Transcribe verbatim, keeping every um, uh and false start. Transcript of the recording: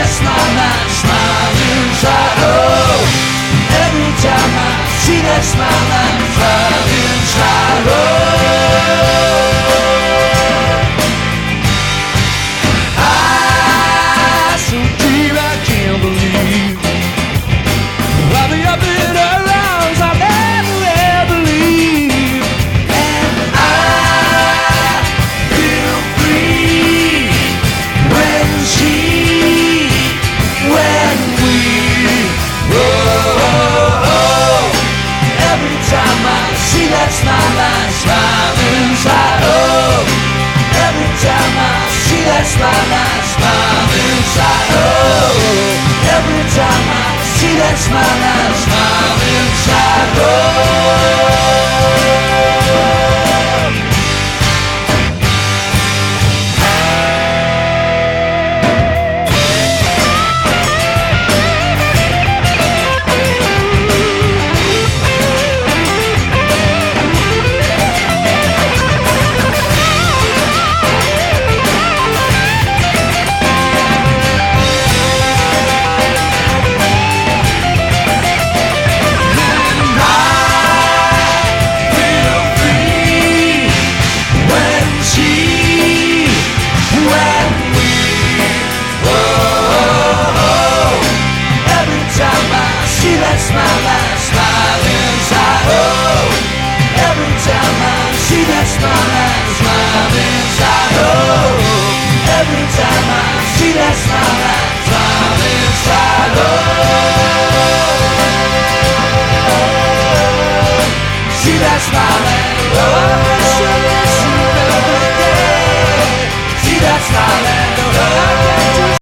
that smile, that smile inside. Oh, every time I see that smile, that smile inside. Oh, I so deep I can't believe I'll be up in her arms I'll never ever leave, and I feel free when she, when we, oh, oh, oh. Every time I see that smile, that smile inside. Oh, every time I see that smile, that smile inside. Oh, every time I see that smile.